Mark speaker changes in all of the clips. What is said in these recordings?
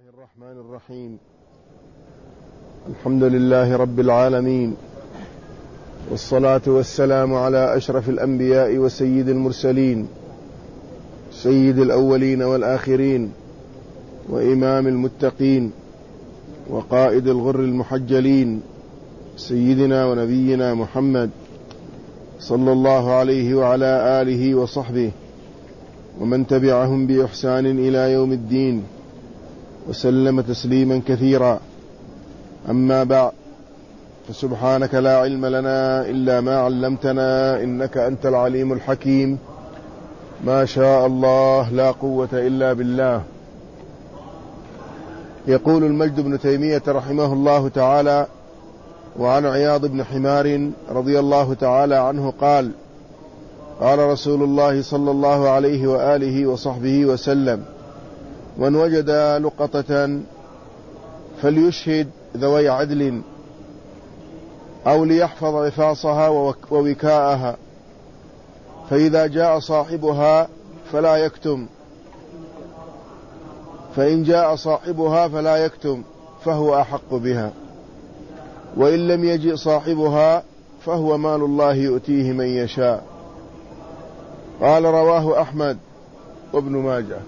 Speaker 1: الرحمن الرحيم. الحمد لله رب العالمين، والصلاة والسلام على أشرف الأنبياء وسيد المرسلين، سيد الأولين والآخرين، وإمام المتقين، وقائد الغر المحجلين، سيدنا ونبينا محمد صلى الله عليه وعلى آله وصحبه ومن تبعهم بإحسان إلى يوم الدين، وسلم تسليما كثيرا. أما بعد، فسبحانك لا علم لنا إلا ما علمتنا، إنك أنت العليم الحكيم. ما شاء الله لا قوة إلا بالله. يقول المجد بن تيمية رحمه الله تعالى: وعن عياض بن حمار رضي الله تعالى عنه قال: قال رسول الله صلى الله عليه وآله وصحبه وسلم: من وجد لقطة فليشهد ذوي عدل، أو ليحفظ عفاصها ووكاءها، فإذا جاء صاحبها فلا يكتم، فإن جاء صاحبها فلا يكتم فهو أحق بها، وإن لم يجئ صاحبها فهو مال الله يؤتيه من يشاء. قال: رواه أحمد وابن ماجه.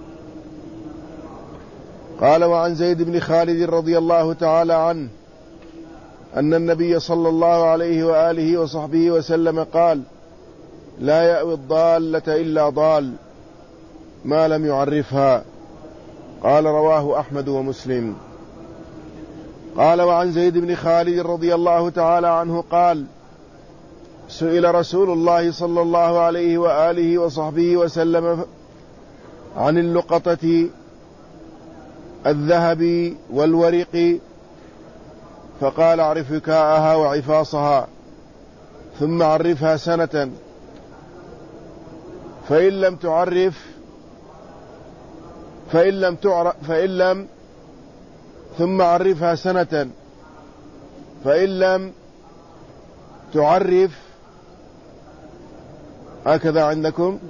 Speaker 1: قال: وعن زيد بن خالد رضي الله تعالى عنه أن النبي صلى الله عليه وآله وصحبه وسلم قال: لا يأوي الضالة إلا ضال ما لم يعرفها. قال: رواه أحمد ومسلم. قال: وعن زيد بن خالد رضي الله تعالى عنه قال: سئل رسول الله صلى الله عليه وآله وصحبه وسلم عن اللقطة الذهب والورق، فقال: اعرف وكاءها وعفاصها، ثم عرفها سنة، فإن لم ثم عرفها سنة، فإن لم تعرف، هكذا عندكم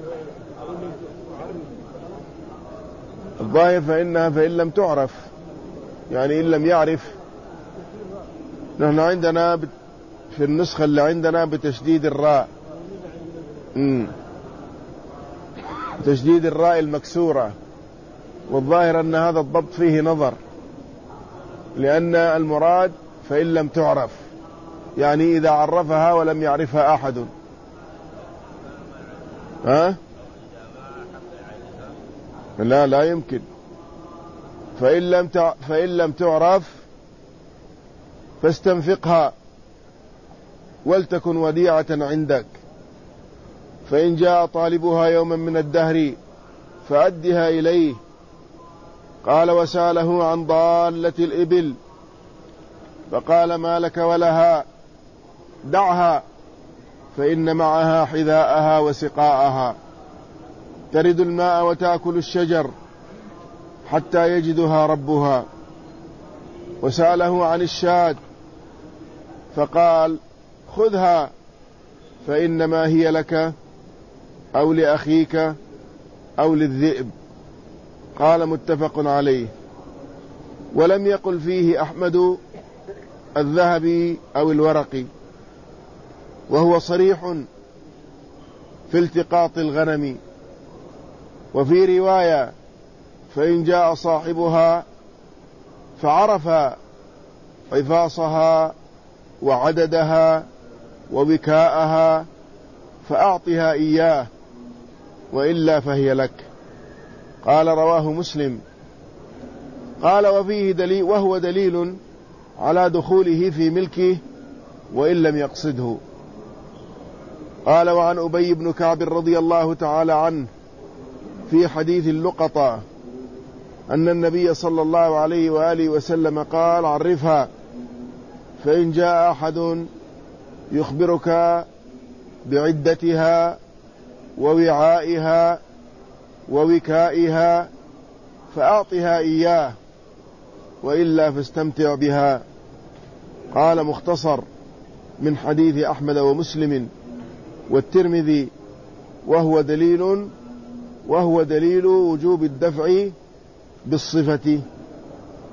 Speaker 1: الظاهر، فإن لم تعرف، يعني إن لم يعرف. نحن عندنا في النسخة اللي عندنا بتشديد الراء، تشديد الراء المكسورة، والظاهر أن هذا الضبط فيه نظر، لأن المراد فإن لم تعرف، يعني إذا عرفها ولم يعرفها أحد. لا يمكن. فإن لم تعرف فاستنفقها ولتكن وديعة عندك، فإن جاء طالبها يوما من الدهر فأدها إليه. قال: وسأله عن ضالة الإبل، فقال: ما لك ولها؟ دعها، فإن معها حذاءها وسقاءها، ترد الماء وتأكل الشجر حتى يجدها ربها. وسأله عن الشاة، فقال: خذها، فإنما هي لك أو لأخيك أو للذئب. قال: متفق عليه. ولم يقل فيه أحمد الذهب أو الورق، وهو صريح في التقاط الغنم. وفي رواية: فإن جاء صاحبها فعرف عفاصها وعددها ووكاءها فأعطها إياه، وإلا فهي لك. قال: رواه مسلم. قال: وفيه دليل، وهو دليل على دخوله في ملكه وإن لم يقصده. قال: وعن أبي بن كعب رضي الله تعالى عنه في حديث اللقطة أن النبي صلى الله عليه وآله وسلم قال: عرفها، فإن جاء أحد يخبرك بعدتها ووعائها ووكائها فأعطها إياه، وإلا فاستمتع بها. قال: مختصر من حديث أحمد ومسلم والترمذي، وهو دليل وجوب الدفع بالصفة.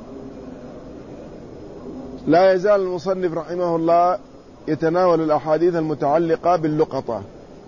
Speaker 1: لا يزال المصنف رحمه الله يتناول الأحاديث المتعلقة باللقطة،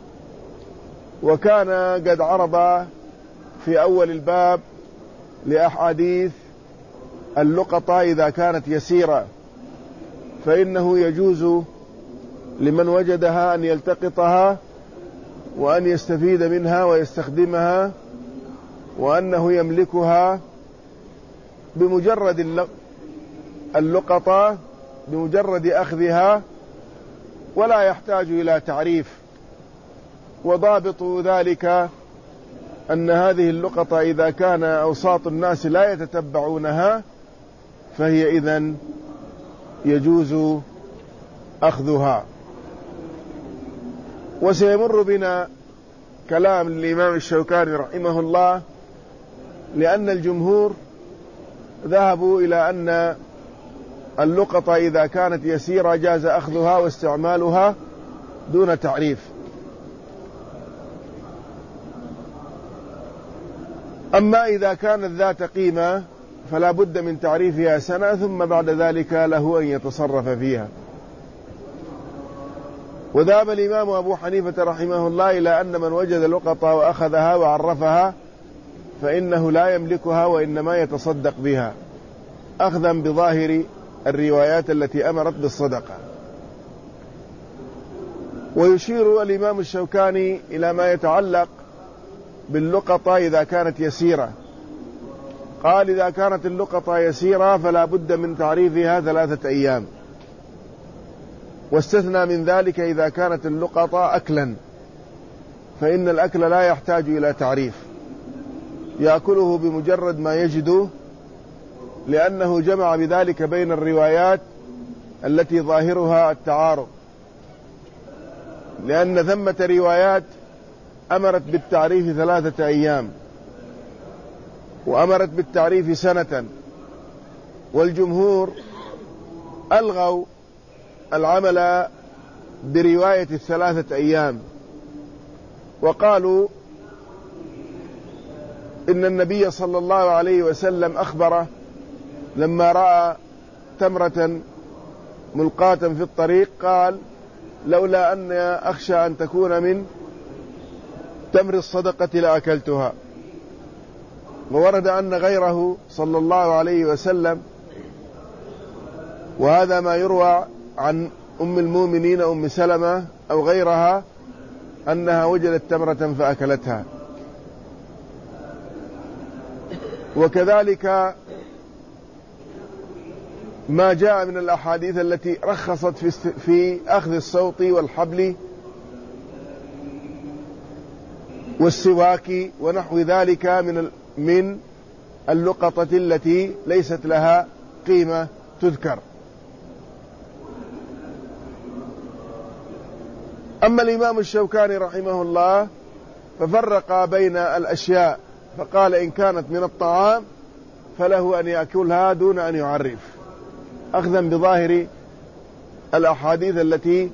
Speaker 1: وكان قد عرض في أول الباب لأحاديث اللقطة إذا كانت يسيرة فإنه يجوز لمن وجدها أن يلتقطها وأن يستفيد منها ويستخدمها، وأنه يملكها بمجرد اللقطة، بمجرد أخذها، ولا يحتاج إلى تعريف. وضابط ذلك أن هذه اللقطة إذا كان أوساط الناس لا يتتبعونها فهي إذن يجوز أخذها. وسيمر بنا كلام الإمام الشوكاني رحمه الله، لأن الجمهور ذهبوا إلى أن اللقطة إذا كانت يسيرة جاز أخذها واستعمالها دون تعريف. أما إذا كانت ذات قيمة فلا بد من تعريفها سنة، ثم بعد ذلك له أن يتصرف فيها. وذهب الإمام أبو حنيفة رحمه الله إلى أن من وجد لقطة وأخذها وعرفها فإنه لا يملكها وإنما يتصدق بها، أخذا بظاهر الروايات التي أمرت بالصدقة. ويشير الإمام الشوكاني إلى ما يتعلق باللقطة إذا كانت يسيرة. قال: إذا كانت اللقطة يسيرة فلا بد من تعريفها 3 أيام، واستثنى من ذلك إذا كانت اللقطة أكلا، فإن الأكل لا يحتاج إلى تعريف، يأكله بمجرد ما يجده، لأنه جمع بذلك بين الروايات التي ظاهرها التعارض، لأن ثمة روايات أمرت بالتعريف 3 أيام وأمرت بالتعريف سنة، والجمهور ألغوا العمل برواية 3 أيام، وقالوا إن النبي صلى الله عليه وسلم أخبره لما رأى تمرة ملقاة في الطريق قال: لولا أن أخشى أن تكون من تمر الصدقة لأكلتها. وورد أن غيره صلى الله عليه وسلم، وهذا ما يروى عن أم المؤمنين أم سلمة أو غيرها، أنها وجدت تمرة فأكلتها. وكذلك ما جاء من الأحاديث التي رخصت في أخذ الصوت والحبل والسواك ونحو ذلك من اللقطة التي ليست لها قيمة تذكر. أما الإمام الشوكاني رحمه الله ففرق بين الأشياء، فقال: إن كانت من الطعام فله أن يأكلها دون أن يعرف، أخذا بظاهر الأحاديث التي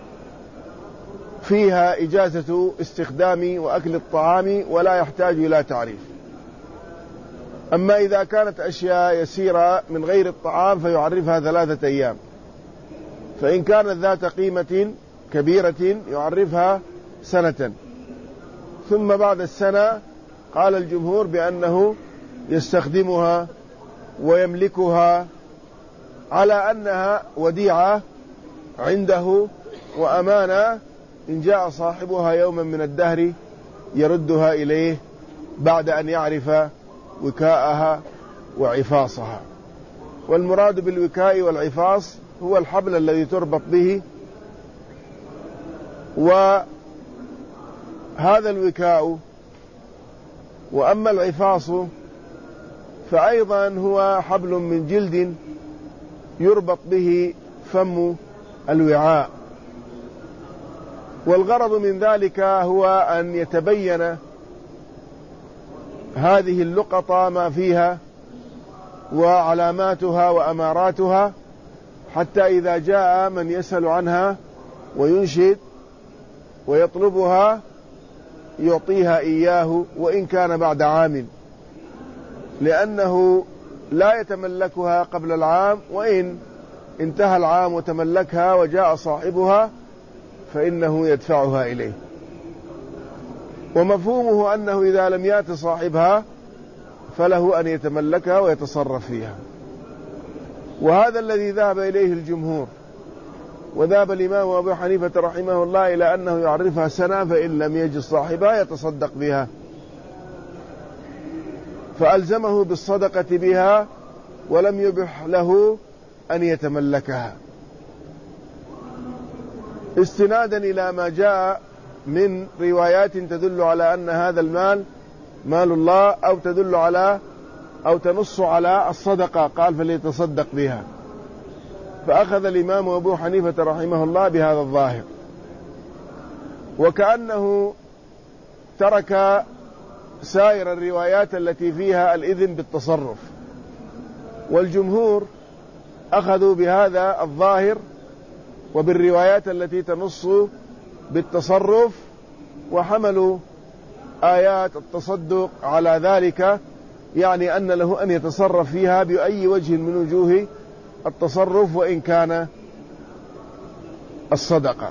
Speaker 1: فيها إجازة استخدام وأكل الطعام ولا يحتاج إلى تعريف. أما إذا كانت أشياء يسيرة من غير الطعام فيعرفها 3 أيام، فإن كانت ذات قيمة كبيرة يعرفها سنة، ثم بعد السنة قال الجمهور بأنه يستخدمها ويملكها على أنها وديعة عنده وأمانة، إن جاء صاحبها يوما من الدهر يردها إليه بعد أن يعرف وكاءها وعفاصها. والمراد بالوكاء والعفاص هو الحبل الذي تربط به، وهذا الوكاء. وأما العفاص فأيضا هو حبل من جلد يربط به فم الوعاء. والغرض من ذلك هو أن يتبين هذه اللقطة ما فيها وعلاماتها وأماراتها، حتى إذا جاء من يسأل عنها وينشد ويطلبها يعطيها إياه وإن كان بعد عام، لأنه لا يتملكها قبل العام، وإن انتهى العام وتملكها وجاء صاحبها فإنه يدفعها إليه. ومفهومه أنه إذا لم يأت صاحبها فله أن يتملكها ويتصرف فيها. وهذا الذي ذهب إليه الجمهور. وذهب الإمام أبو حنيفة رحمه الله إلى أنه يعرفها سنة، فإن لم يجد صاحبها يتصدق بها، فألزمه بالصدقة بها ولم يبح له أن يتملكها، استنادا إلى ما جاء من روايات تدل على أن هذا المال مال الله، أو تدل على أو تنص على الصدقة، قال فليتصدق بها. فأخذ الإمام أبو حنيفة رحمه الله بهذا الظاهر، وكأنه ترك سائر الروايات التي فيها الإذن بالتصرف. والجمهور أخذوا بهذا الظاهر وبالروايات التي تنص بالتصرف، وحملوا آيات التصدق على ذلك، يعني أن له أن يتصرف فيها بأي وجه من وجوه التصرف وإن كان الصدقة.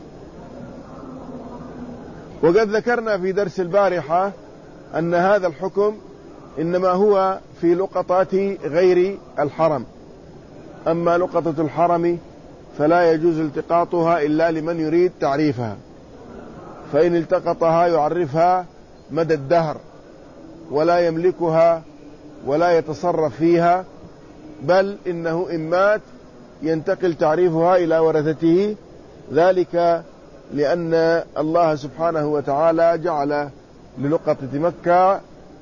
Speaker 1: وقد ذكرنا في درس البارحة أن هذا الحكم إنما هو في لقطات غير الحرم، أما لقطة الحرم فلا يجوز التقاطها إلا لمن يريد تعريفها، فإن التقطها يعرفها مدى الدهر ولا يملكها ولا يتصرف فيها، بل إنه إن مات ينتقل تعريفها إلى ورثته، ذلك لأن الله سبحانه وتعالى جعل للقطة مكة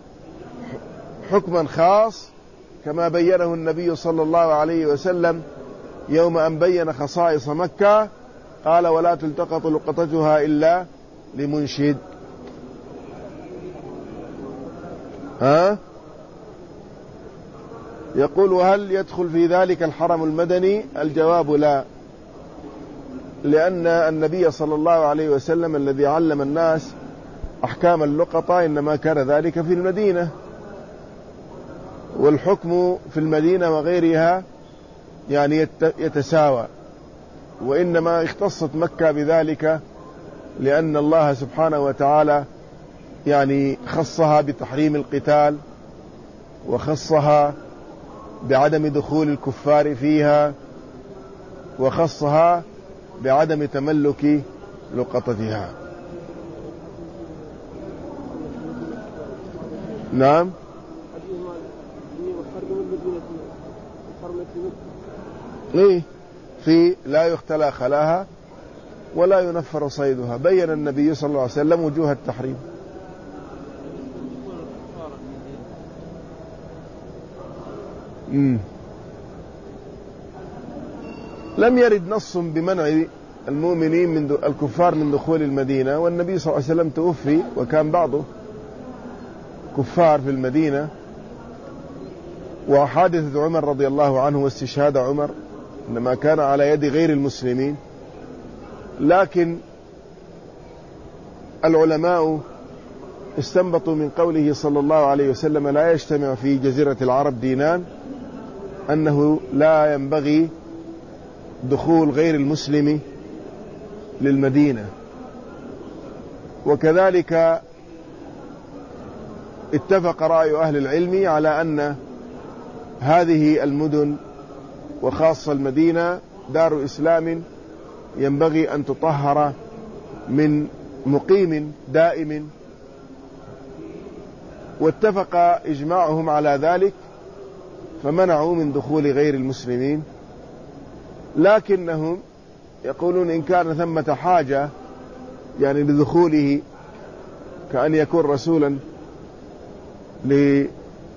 Speaker 1: حكما خاص كما بينه النبي صلى الله عليه وسلم يوم أن بين خصائص مكة، قال ولا تلتقط لقطتها إلا لمنشد. يقول وهل يدخل في ذلك الحرم المدني؟ الجواب لا، لأن النبي صلى الله عليه وسلم الذي علم الناس أحكام اللقطة إنما كان ذلك في المدينة، والحكم في المدينة وغيرها يعني يتساوى، وإنما اختصت مكة بذلك لأن الله سبحانه وتعالى يعني خصها بتحريم القتال، وخصها بعدم دخول الكفار فيها، وخصها بعدم تملك لقطتها. نعم. إيه في لا يختلى خلاها ولا ينفر صيدها، بين النبي صلى الله عليه وسلم وجوه التحريم. لم يرد نص بمنع المؤمنين من الكفار من دخول المدينة، والنبي صلى الله عليه وسلم توفي وكان بعضه كفار في المدينة، وحادثة عمر رضي الله عنه واستشهاد عمر إنما كان على يد غير المسلمين. لكن العلماء استنبطوا من قوله صلى الله عليه وسلم لا يجتمع في جزيرة العرب دينان أنه لا ينبغي دخول غير المسلم للمدينة. وكذلك اتفق رأي أهل العلم على أن هذه المدن وخاصة المدينة دار إسلام ينبغي أن تطهر من مقيم دائم، واتفق إجماعهم على ذلك فمنعوا من دخول غير المسلمين. لكنهم يقولون إن كان ثمة حاجة يعني لدخوله، كأن يكون رسولا لدولة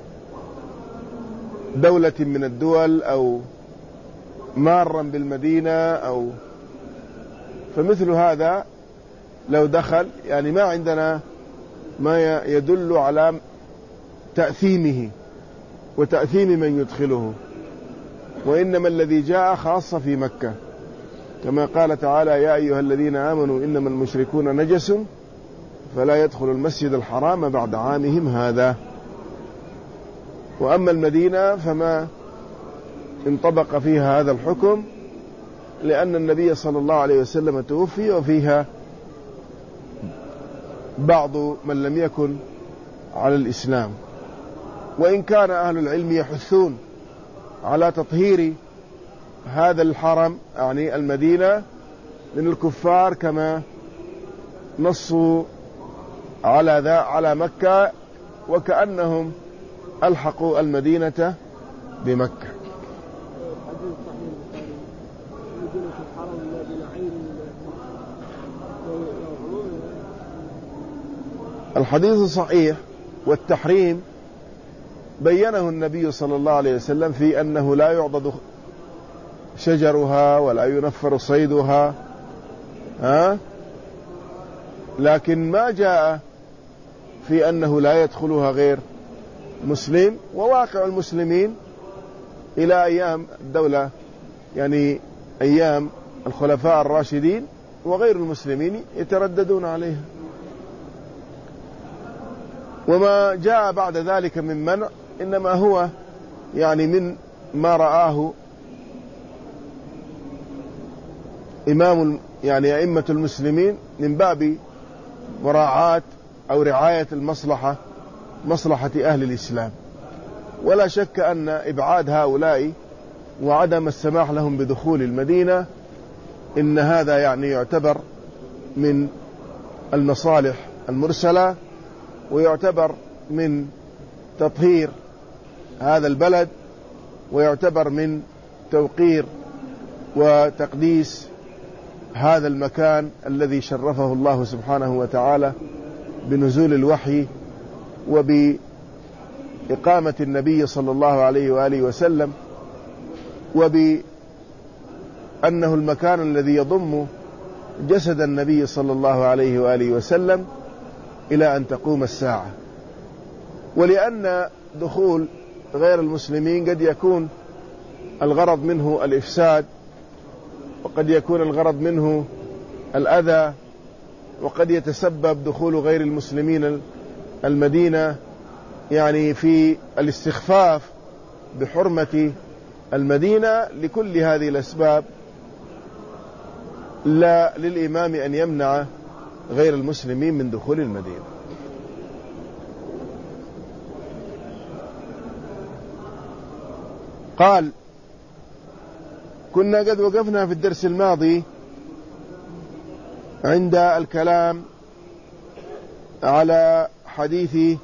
Speaker 1: من الدول أو مارا بالمدينة أو فمثل هذا لو دخل يعني ما عندنا ما يدل على تأثيمه وتأثيم من يدخله، وإنما الذي جاء خاصة في مكة كما قال تعالى يا أيها الذين آمنوا إنما المشركون نجس فلا يدخلوا المسجد الحرام بعد عامهم هذا. وأما المدينة فما انطبق فيها هذا الحكم، لأن النبي صلى الله عليه وسلم توفي وفيها بعض من لم يكن على الإسلام. وإن كان أهل العلم يحثون على تطهير هذا الحرم يعني المدينة من الكفار، كما نصوا على مكة، وكأنهم ألحقوا المدينة بمكة. الحديث الصحيح والتحريم بينه النبي صلى الله عليه وسلم في أنه لا يعضد شجرها ولا ينفر صيدها، لكن ما جاء في أنه لا يدخلها غير مسلم. وواقع المسلمين إلى أيام الدولة يعني أيام الخلفاء الراشدين وغير المسلمين يترددون عليها. وما جاء بعد ذلك من منع إنما هو يعني من ما رآه أئمة المسلمين من باب مراعاة أو رعاية مصلحة أهل الإسلام. ولا شك أن إبعاد هؤلاء وعدم السماح لهم بدخول المدينة إن هذا يعني يعتبر من المصالح المرسلة، ويعتبر من تطهير هذا البلد، ويعتبر من توقير وتقديس هذا المكان الذي شرفه الله سبحانه وتعالى بنزول الوحي وبإقامة النبي صلى الله عليه وآله وسلم، وبأنه المكان الذي يضم جسد النبي صلى الله عليه وآله وسلم إلى أن تقوم الساعة. ولأن دخول غير المسلمين قد يكون الغرض منه الإفساد، وقد يكون الغرض منه الأذى، وقد يتسبب دخول غير المسلمين المدينة يعني في الاستخفاف بحرمة المدينة. لكل هذه الأسباب لا للإمام أن يمنع غير المسلمين من دخول المدينة. قال: كنا قد وقفنا في الدرس الماضي عند الكلام على حديث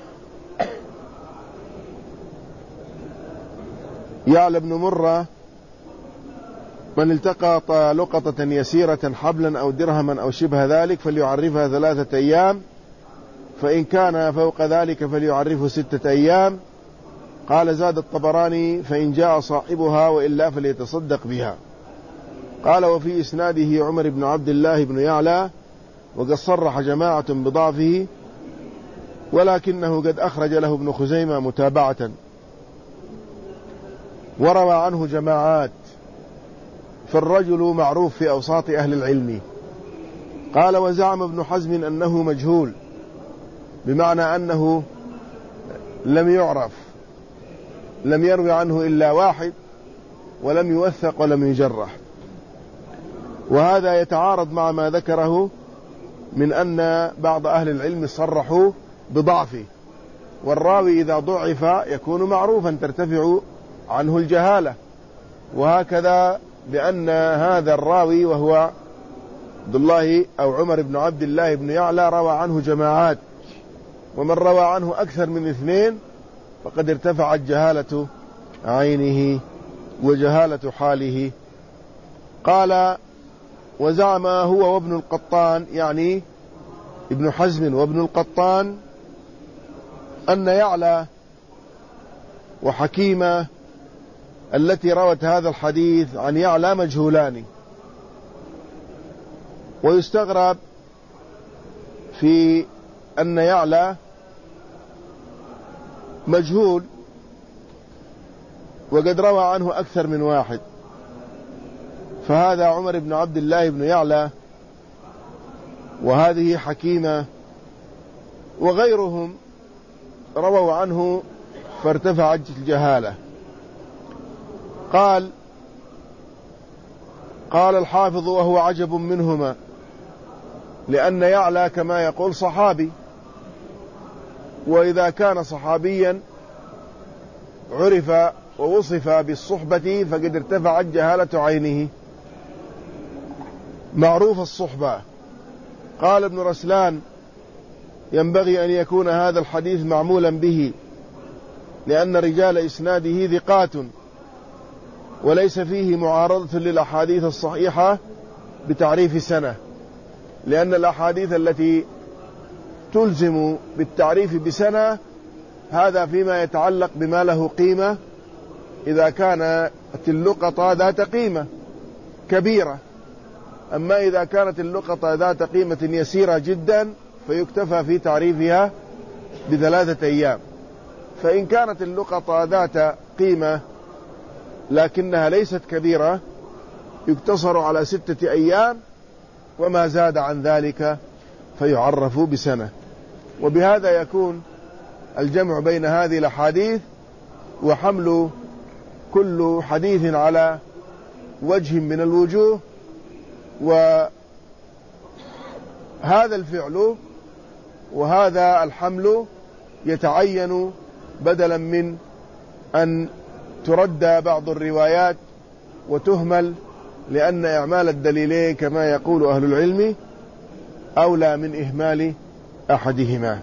Speaker 1: يعلى بن مرة: من التقط لقطة يسيرة حبلا أو درهما أو شبه ذلك فليعرفها 3 أيام، فإن كان فوق ذلك فليعرفه 6 أيام. قال: زاد الطبراني: فإن جاء صاحبها وإلا فليتصدق بها. قال: وفي إسناده عمر بن عبد الله بن يعلى، وقد صرح جماعة بضعفه، ولكنه قد أخرج له ابن خزيمة متابعة وروى عنه جماعات، فالرجل معروف في أوساط أهل العلم. قال: وزعم ابن حزم أنه مجهول، بمعنى أنه لم يعرف، لم يروي عنه إلا واحد، ولم يوثق ولم يجرح. وهذا يتعارض مع ما ذكره من أن بعض أهل العلم صرحوا بضعفه، والراوي إذا ضعف يكون معروفا ترتفع عنه الجهالة. وهكذا بأن هذا الراوي وهو عبد الله أو عمر بن عبد الله بن يعلى روى عنه جماعات، ومن روى عنه أكثر من 2 فقد ارتفعت جهالة عينه وجهالة حاله. قال: وزعم هو وابن القطان، يعني ابن حزم وابن القطان، أن يعلى وحكيمة التي روت هذا الحديث عن يعلى مجهولان. ويستغرب في أن يعلى مجهول وقد روى عنه أكثر من واحد، فهذا عمر بن عبد الله بن يعلى، وهذه حكيمة، وغيرهم رووا عنه فارتفعت الجهالة. قال الحافظ: وهو عجب منهما، لأن يعلى كما يقول صحابي، وإذا كان صحابيا عرف ووصف بالصحبة فقد ارتفعت جهالة عينه، معروف الصحبة. قال ابن رسلان: ينبغي أن يكون هذا الحديث معمولا به، لأن رجال إسناده ثقات، وليس فيه معارضة للأحاديث الصحيحة بتعريف سنة، لأن الأحاديث التي تلزم بالتعريف بسنة هذا فيما يتعلق بما له قيمة، إذا كانت اللقطة ذات قيمة كبيرة. أما إذا كانت اللقطة ذات قيمة يسيرة جدا فيكتفى في تعريفها ب3 أيام. فإن كانت اللقطة ذات قيمة لكنها ليست كبيرة يقتصر على 6 أيام، وما زاد عن ذلك فيعرف بسنة. وبهذا يكون الجمع بين هذه الأحاديث وحمل كل حديث على وجه من الوجوه. وهذا الفعل وهذا الحمل يتعين بدلا من أن ترد بعض الروايات وتهمل، لأن إعمال الدليلين كما يقول أهل العلم أولى من إهمال أحدهما.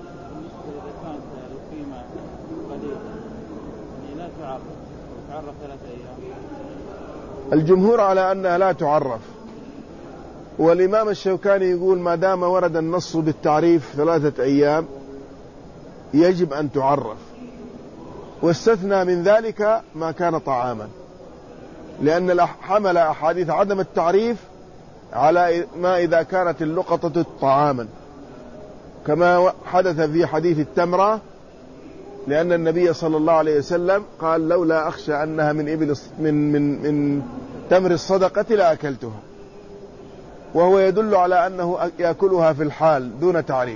Speaker 1: الجمهور على أنها لا تعرف، والإمام الشوكاني يقول ما دام ورد النص بالتعريف 3 أيام يجب أن تعرف، واستثنى من ذلك ما كان طعاما، لأن حمل أحاديث عدم التعريف على ما إذا كانت اللقطة طعاما، كما حدث في حديث التمرة، لأن النبي صلى الله عليه وسلم قال: لولا أخشى أنها من تمر الصدقة لأكلتها، وهو يدل على أنه يأكلها في الحال دون تعريف.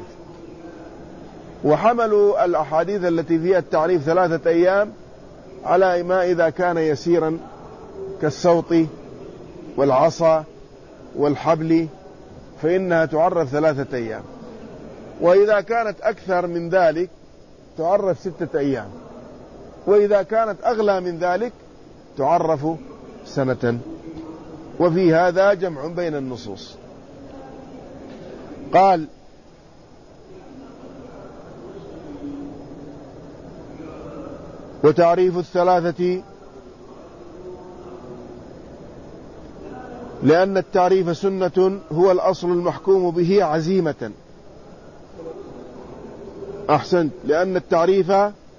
Speaker 1: وحملوا الأحاديث التي فيها التعريف 3 أيام على ما إذا كان يسيرا كالصوت والعصا والحبل فإنها تعرف 3 أيام، وإذا كانت أكثر من ذلك تعرف 6 أيام، وإذا كانت أغلى من ذلك تعرف سنة. وفي هذا جمع بين النصوص. قال: وتعريف 3 لأن التعريف سنة هو الأصل المحكوم به عزيمة. أحسنت. لأن التعريف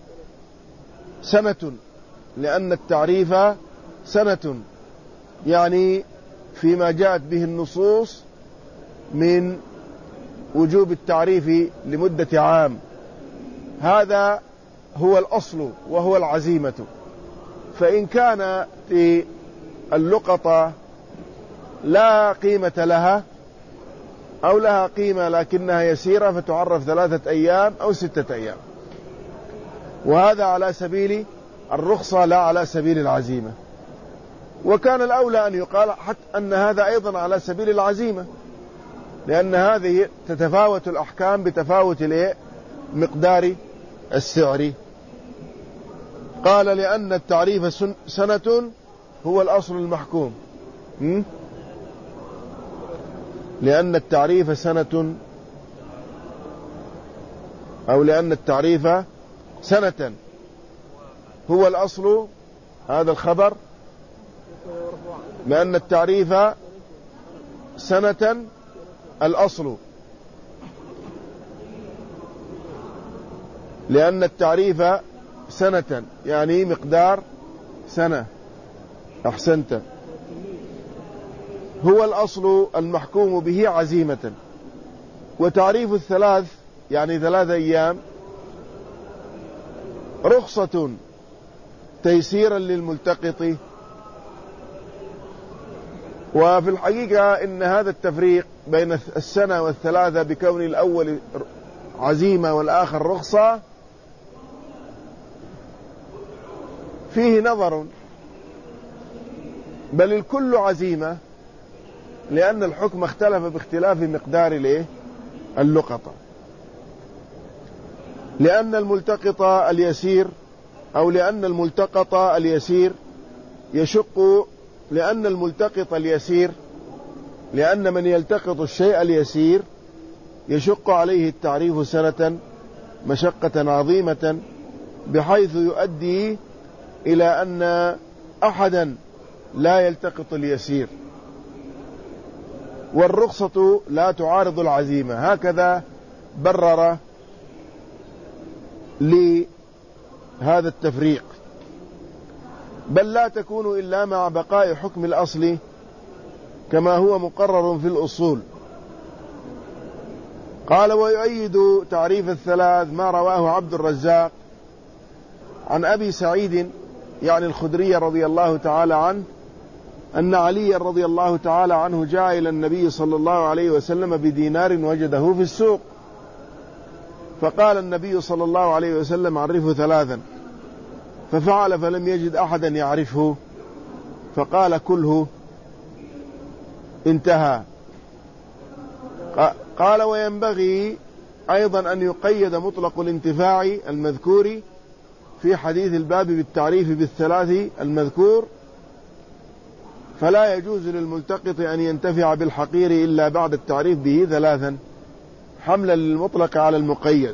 Speaker 1: سنة، لأن التعريف سنة يعني فيما جاءت به النصوص من وجوب التعريف لمدة عام، هذا هو الأصل وهو العزيمة. فإن كان في اللقطة لا قيمة لها أو لها قيمة لكنها يسيرة فتعرف 3 أيام أو 6 أيام، وهذا على سبيل الرخصة لا على سبيل العزيمة. وكان الأولى أن يقال حتى أن هذا أيضا على سبيل العزيمة، لأن هذه تتفاوت الأحكام بتفاوت مقدار السعر. قال: لأن التعريف سنة هو الأصل المحكوم. لأن التعريف سنة، أو لأن التعريف سنة هو الأصل، هذا الخبر، لأن التعريف سنة الأصل، لأن التعريف سنة يعني مقدار سنة. أحسنت. هو الأصل المحكوم به عزيمة. وتعريف 3 يعني 3 أيام رخصة تيسيرا للملتقط. وفي الحقيقة إن هذا التفريق بين السنة وال3 بكون الأول عزيمة والآخر رخصة فيه نظر، بل الكل عزيمة، لأن الحكم اختلف باختلاف مقدار اللقطة. لأن الملتقط اليسير أو لأن الملتقط اليسير يشق، لأن الملتقط اليسير، لأن من يلتقط الشيء اليسير يشق عليه التعريف سنة مشقة عظيمة، بحيث يؤدي إلى أن أحدا لا يلتقط اليسير، والرخصة لا تعارض العزيمة. هكذا برر لهذا التفريق، بل لا تكون إلا مع بقاء حكم الأصل كما هو مقرر في الأصول. قال: ويؤيد تعريف الثلاث ما رواه عبد الرزاق عن أبي سعيد يعني الخدري رضي الله تعالى عنه أن علي رضي الله تعالى عنه جاء إلى النبي صلى الله عليه وسلم بدينار وجده في السوق، فقال النبي صلى الله عليه وسلم: عرفه ثلاثا. ففعل فلم يجد أحدا يعرفه، فقال: كله. انتهى. قال: وينبغي أيضا أن يقيد مطلق الانتفاع المذكور في حديث الباب بالتعريف بالثلاث المذكور، فلا يجوز للملتقط أن ينتفع بالحقير إلا بعد التعريف به ثلاثا، حملا للمطلق على المقيد.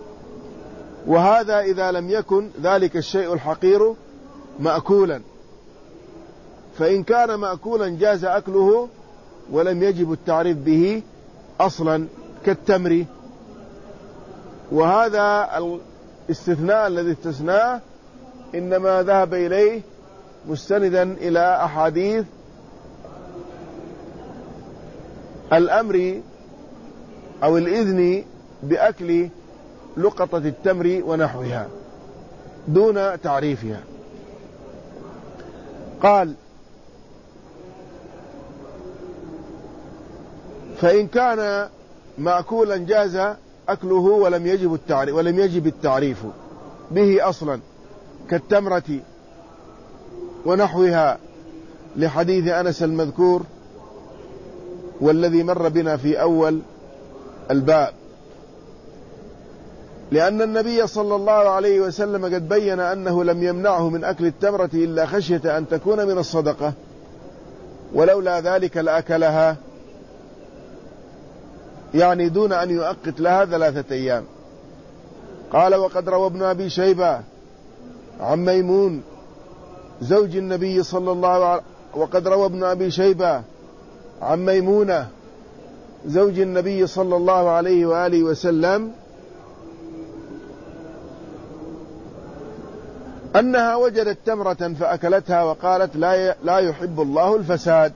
Speaker 1: وهذا إذا لم يكن ذلك الشيء الحقير مأكولا، فإن كان مأكولا جاز أكله ولم يجب التعريف به أصلا كالتمر. وهذا الاستثناء الذي استثناه إنما ذهب إليه مستندا إلى أحاديث الأمر أو الإذن بأكل لقطة التمر ونحوها دون تعريفها. قال: فإن كان مأكولا جاز أكله ولم يجب التعريف به أصلا كالتمرة ونحوها، لحديث أنس المذكور والذي مر بنا في أول الباب، لأن النبي صلى الله عليه وسلم قد بين أنه لم يمنعه من أكل التمرة إلا خشية أن تكون من الصدقة، ولولا ذلك لأكلها، يعني دون أن يؤقت لها 3 أيام. قال: وقد روى ابن أبي شيبة عن ميمون زوج النبي صلى الله عليه وقد روى ابن أبي شيبة عن ميمونة زوج النبي صلى الله عليه وآله وسلم أنها وجدت تمرة فأكلتها وقالت: لا يحب الله الفساد،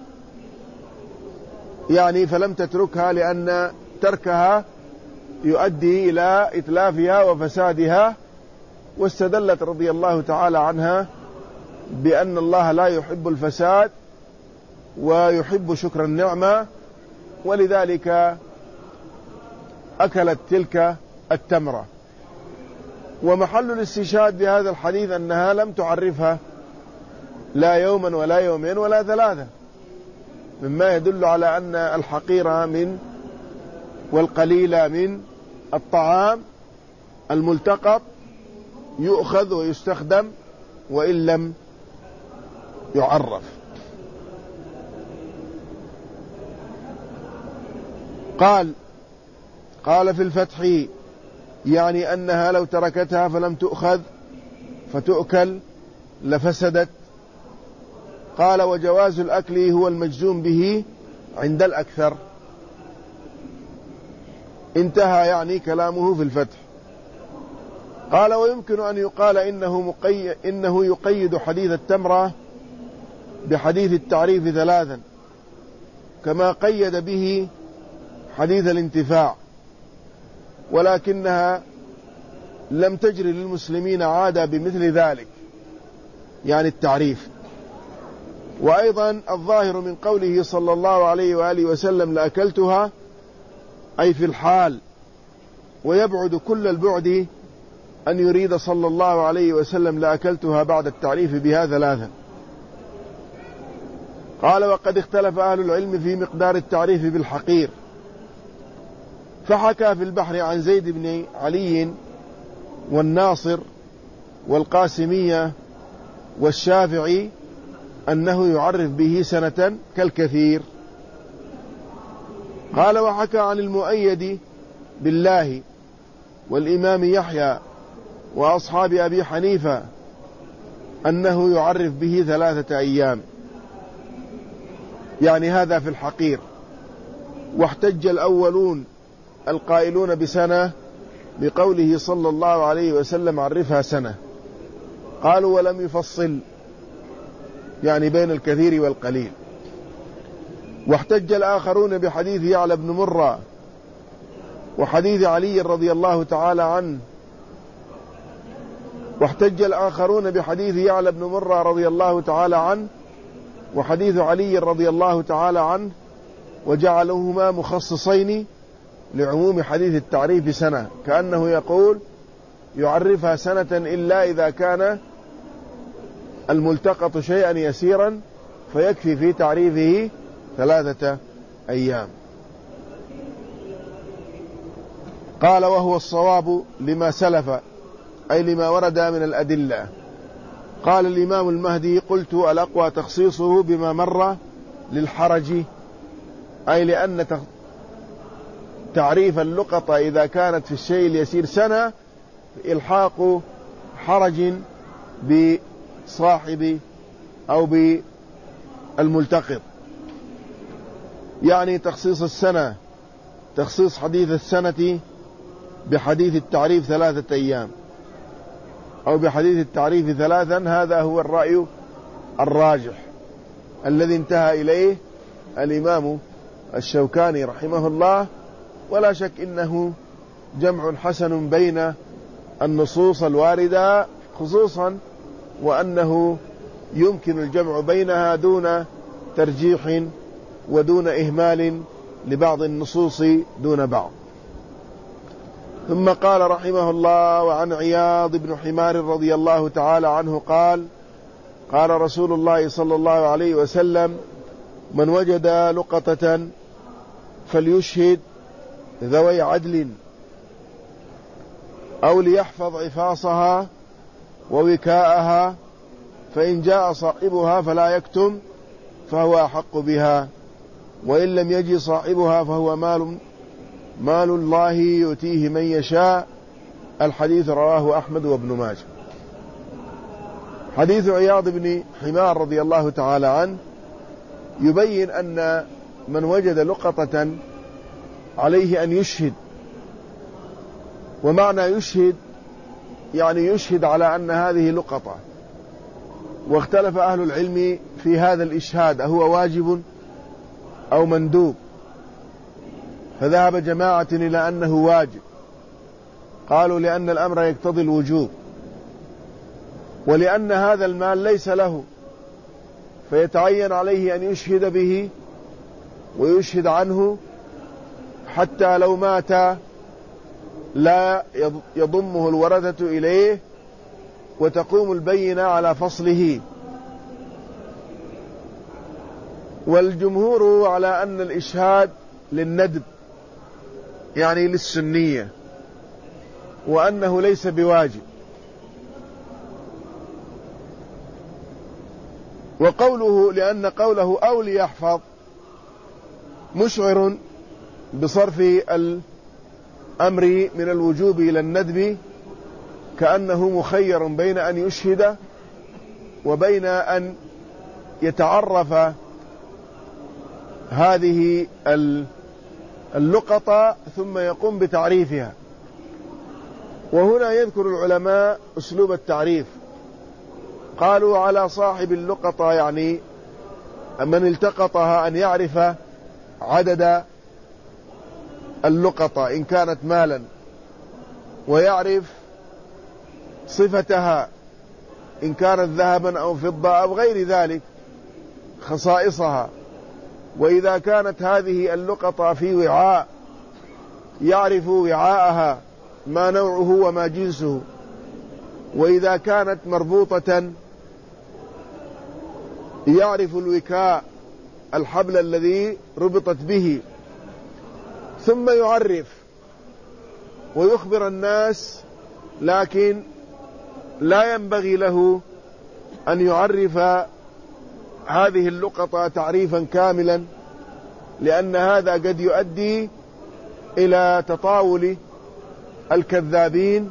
Speaker 1: يعني فلم تتركها لأن تركها يؤدي إلى إتلافها وفسادها، واستدلت رضي الله تعالى عنها بأن الله لا يحب الفساد ويحب شكر النعمة، ولذلك أكلت تلك التمرة. ومحل الاستشهاد بهذا الحديث أنها لم تعرفها لا يوما ولا يومين ولا 3، مما يدل على أن الحقير من والقليل من الطعام الملتقط يؤخذ ويستخدم وإن لم يعرف. قال في الفتح يعني أنها لو تركتها فلم تؤخذ فتؤكل لفسدت. قال: وجواز الأكل هو المجزوم به عند الأكثر. انتهى يعني كلامه في الفتح. قال: ويمكن أن يقال إنه يقيد حديث التمرة بحديث التعريف 3 كما قيد به حديث الانتفاع، ولكنها لم تجري للمسلمين عادة بمثل ذلك، يعني التعريف. وأيضا الظاهر من قوله صلى الله عليه وآله وسلم: لأكلتها، أي في الحال، ويبعد كل البعد أن يريد صلى الله عليه وسلم لأكلتها بعد التعريف بها 3. قال: وقد اختلف أهل العلم في مقدار التعريف بالحقير، فحكى في البحر عن زيد بن علي والناصر والقاسمية والشافعي أنه يعرف به سنة كالكثير. قال: وحكى عن المؤيد بالله والإمام يحيى وأصحاب أبي حنيفة أنه يعرف به 3 أيام، يعني هذا في الحقير. واحتج الأولون القائلون بسنة بقوله صلى الله عليه وسلم: عرفها سنة. قالوا: ولم يفصل، يعني بين الكثير والقليل. واحتج الآخرون بحديث يعلى بن مرة وحديث علي رضي الله تعالى عنه واحتج الآخرون بحديث يعلى بن مرة رضي الله تعالى عنه وحديث علي رضي الله تعالى عنه، وجعلهما مخصصين لعموم حديث التعريف سنة، كأنه يقول: يعرفها سنة إلا إذا كان الملتقط شيئا يسيرا فيكفي في تعريفه 3 أيام. قال: وهو الصواب لما سلف، أي لما ورد من الأدلة. قال الإمام المهدي: قلت: الأقوى تخصيصه بما مر للحرج، أي لأن تعريف اللقطة إذا كانت في الشيء اليسير سنة إلحاق حرج بصاحب أو بالملتقط، يعني تخصيص السنة، تخصيص حديث السنة بحديث التعريف 3 أيام أو بحديث التعريف 3، هذا هو الرأي الراجح الذي انتهى إليه الإمام الشوكاني رحمه الله. ولا شك إنه جمع حسن بين النصوص الواردة خصوصا، وأنه يمكن الجمع بينها دون ترجيح ودون إهمال لبعض النصوص دون بعض. ثم قال رحمه الله: وعن عياض بن حمار رضي الله تعالى عنه قال: قال رسول الله صلى الله عليه وسلم: من وجد لقطة فليشهد ذوي عدل، أو ليحفظ عفاصها ووكاءها، فإن جاء صاحبها فلا يكتم فهو أحق بها، وإن لم يجي صاحبها فهو مال الله يؤتيه من يشاء. الحديث رواه أحمد وابن ماجه. حديث عياض بن حمار رضي الله تعالى عنه يبين أن من وجد لقطة عليه أن يشهد، ومعنى يشهد يعني يشهد على أن هذه لقطة. واختلف أهل العلم في هذا الإشهاد، أهو واجب أو مندوب؟ فذهب جماعة إلى أنه واجب، قالوا لأن الأمر يقتضي الوجوب، ولأن هذا المال ليس له، فيتعين عليه أن يشهد به ويشهد عنه، حتى لو مات لا يضمه الورثة إليه وتقوم البينة على فصله. والجمهور على أن الإشهاد للندب، يعني للسنية، وأنه ليس بواجب. وقوله لأن قوله أو ليحفظ مشعر بصرف الأمر من الوجوب إلى الندب، كأنه مخير بين أن يشهد وبين أن يتعرف هذه اللقطة ثم يقوم بتعريفها. وهنا يذكر العلماء أسلوب التعريف، قالوا على صاحب اللقطة، يعني من التقطها، أن يعرف عدد اللقطة إن كانت مالا، ويعرف صفتها إن كانت ذهبا أو فضة أو غير ذلك، خصائصها. وإذا كانت هذه اللقطة في وعاء يعرف وعاءها، ما نوعه وما جنسه. وإذا كانت مربوطة يعرف الوكاء الحبل الذي ربطت به، ثم يعرف ويخبر الناس، لكن لا ينبغي له أن يعرف هذه اللقطة تعريفا كاملا، لأن هذا قد يؤدي إلى تطاول الكذابين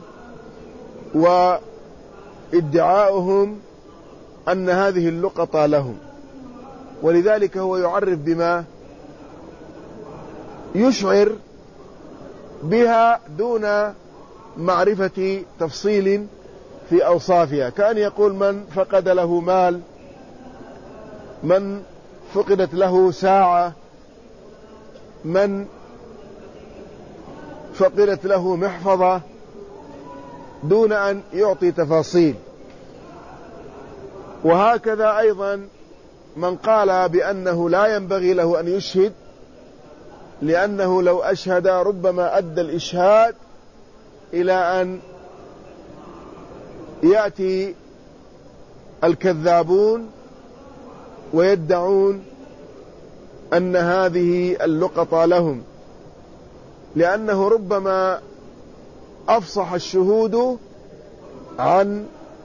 Speaker 1: وادعاؤهم أن هذه اللقطة لهم. ولذلك هو يعرف بما يشعر بها دون معرفة تفصيل في أوصافها، كأن يقول من فقد له مال، من فقدت له ساعة، من فقدت له محفظة، دون أن يعطي تفاصيل. وهكذا أيضا من قال بأنه لا ينبغي له أن يشهد، لأنه لو أشهد ربما أدى الإشهاد إلى أن يأتي الكذابون ويدعون أن هذه اللقطة لهم، لأنه ربما أفصح الشهود عن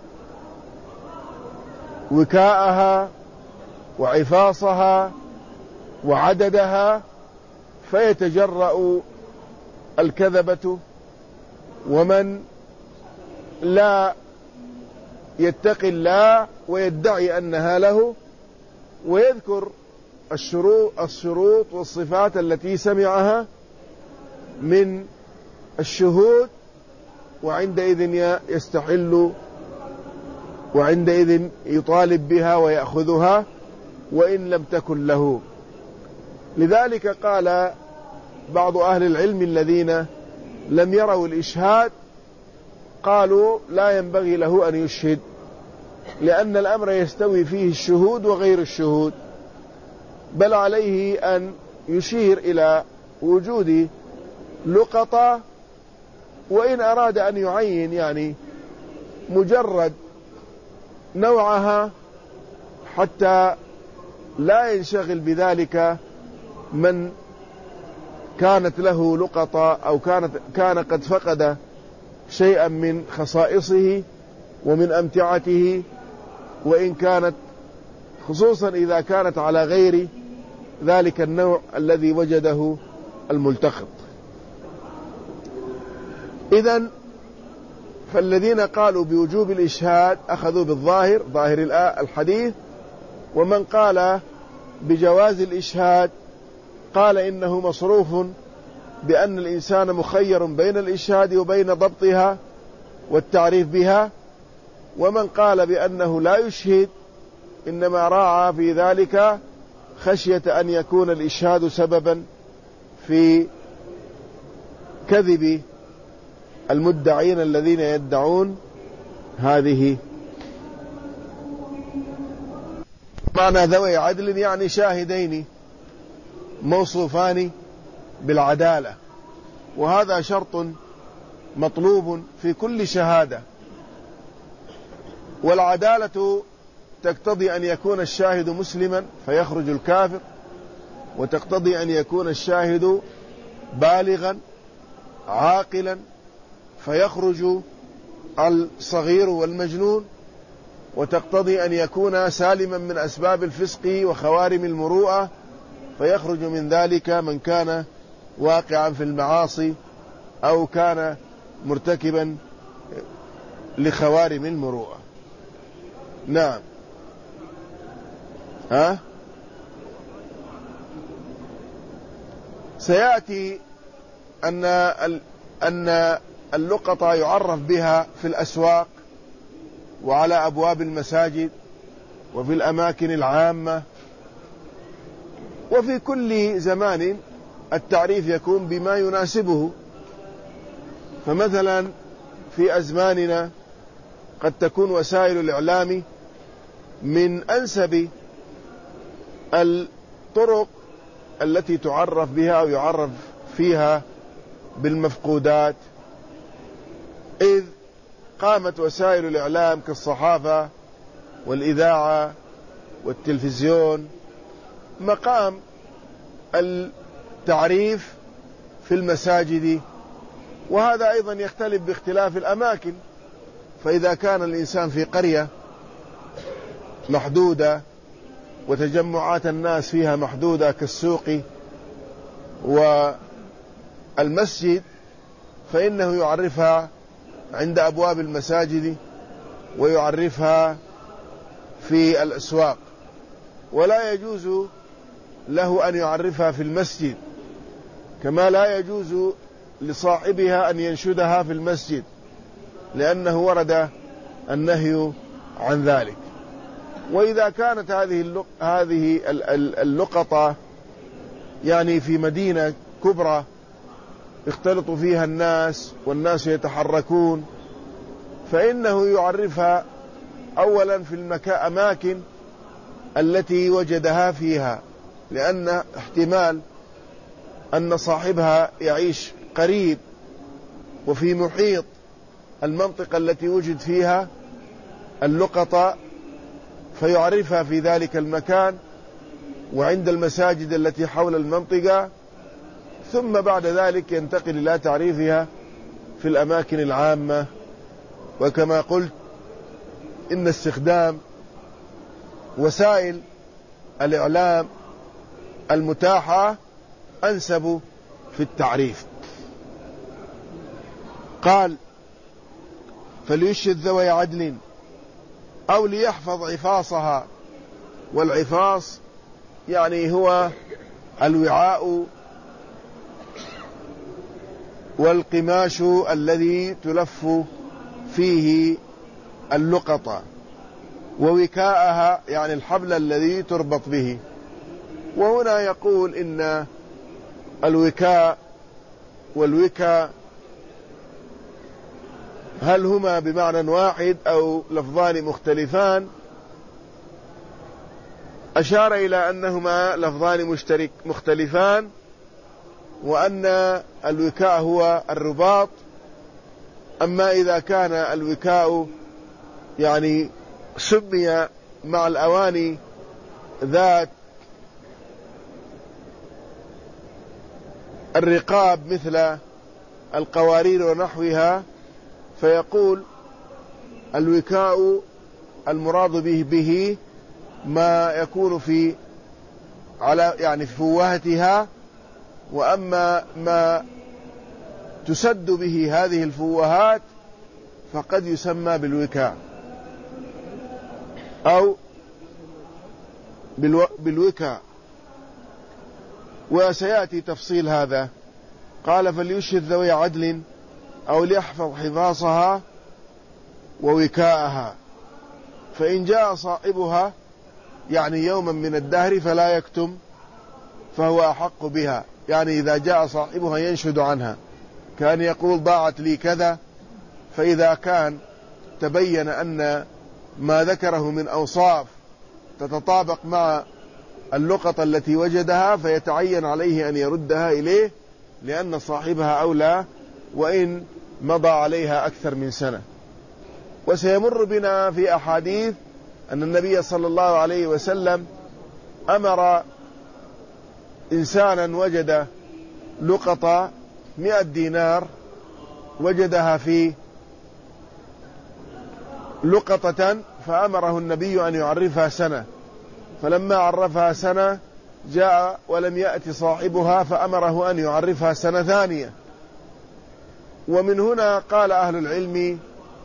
Speaker 1: وكاءها وعفاصها وعددها، فيتجرأ الكذبة ومن لا يتقي الله ويدعي أنها له، ويذكر الشروط والصفات التي سمعها من الشهود، وعندئذ يستحل، وعندئذ يطالب بها ويأخذها وإن لم تكن له. لذلك قال بعض أهل العلم الذين لم يروا الإشهاد، قالوا لا ينبغي له أن يشهد، لأن الأمر يستوي فيه الشهود وغير الشهود، بل عليه أن يشير إلى وجود لقطة، وإن أراد أن يعين يعني مجرد نوعها حتى لا ينشغل بذلك من كانت له لقطة أو كان قد فقد شيئا من خصائصه ومن أمتعته، وإن كانت خصوصا إذا كانت على غير ذلك النوع الذي وجده الملتقط. إذن فالذين قالوا بوجوب الإشهاد أخذوا بالظاهر، ظاهر الحديث، ومن قال بجواز الإشهاد قال إنه مصروف بأن الإنسان مخير بين الإشهاد وبين ضبطها والتعريف بها، ومن قال بأنه لا يشهد إنما راعى في ذلك خشية أن يكون الإشهاد سببا في كذب المدعين الذين يدعون هذه. معنى ذوي عدل يعني شاهدين موصوفان بالعدالة، وهذا شرط مطلوب في كل شهادة. والعدالة تقتضي أن يكون الشاهد مسلما فيخرج الكافر، وتقتضي أن يكون الشاهد بالغا عاقلا فيخرج الصغير والمجنون، وتقتضي أن يكون سالما من أسباب الفسق وخوارم المروءة فيخرج من ذلك من كان واقعا في المعاصي أو كان مرتكبا لخوارم المروءة. نعم. سيأتي أن اللقطة يعرف بها في الأسواق وعلى أبواب المساجد وفي الأماكن العامة، وفي كل زمان التعريف يكون بما يناسبه. فمثلا في أزماننا قد تكون وسائل الإعلام من أنسب الطرق التي تعرف بها أو يعرف فيها بالمفقودات، إذ قامت وسائل الإعلام كالصحافة والإذاعة والتلفزيون مقام التعريف في المساجد، وهذا أيضا يختلف باختلاف الأماكن. فإذا كان الإنسان في قرية محدودة وتجمعات الناس فيها محدودة كالسوق والمسجد، فإنه يعرفها عند أبواب المساجد ويعرفها في الأسواق، ولا يجوز له أن يعرفها في المسجد، كما لا يجوز لصاحبها أن ينشدها في المسجد، لأنه ورد النهي عن ذلك. وإذا كانت هذه اللقطة يعني في مدينة كبرى يختلط فيها الناس والناس يتحركون، فإنه يعرفها أولا في الأماكن التي وجدها فيها، لأن احتمال أن صاحبها يعيش قريب وفي محيط المنطقة التي وجد فيها اللقطة، فيعرفها في ذلك المكان وعند المساجد التي حول المنطقة، ثم بعد ذلك ينتقل إلى تعريفها في الأماكن العامة. وكما قلت إن استخدام وسائل الإعلام المتاحة أنسب في التعريف. قال: فليشهد ذوي عدل أو ليحفظ عفاصها. والعفاص يعني هو الوعاء والقماش الذي تلف فيه اللقطة، ووكاءها يعني الحبل الذي تربط به. وهنا يقول إن الوكاء والوكاء هل هما بمعنى واحد أو لفظان مختلفان؟ أشار إلى أنهما لفظان مختلفان، وأن الوكاء هو الرباط. أما إذا كان الوكاء يعني سمي مع الأواني ذات الرقاب مثل القوارير ونحوها، فيقول الوكاء المراد به ما يكون في يعني في فوهتها، وأما ما تسد به هذه الفوهات فقد يسمى بالوكاء أو بالوكاء، وسيأتي تفصيل هذا. قال: فليشهد ذوي عدل أو ليحفظ حفاظها ووكاءها، فإن جاء صاحبها يعني يوما من الدهر فلا يكتم فهو أحق بها. يعني إذا جاء صاحبها ينشد عنها، كان يقول ضاعت لي كذا، فإذا كان تبين أن ما ذكره من أوصاف تتطابق مع اللقطة التي وجدها، فيتعين عليه أن يردها إليه، لأن صاحبها أولى وإن مضى عليها أكثر من سنة. وسيمر بنا في أحاديث أن النبي صلى الله عليه وسلم أمر إنسانا وجد لقطة 100 دينار، وجدها في لقطة، فأمره النبي أن يعرفها سنة، فلما عرفها سنة جاء ولم يأتي صاحبها فأمره أن يعرفها سنة ثانية. ومن هنا قال أهل العلم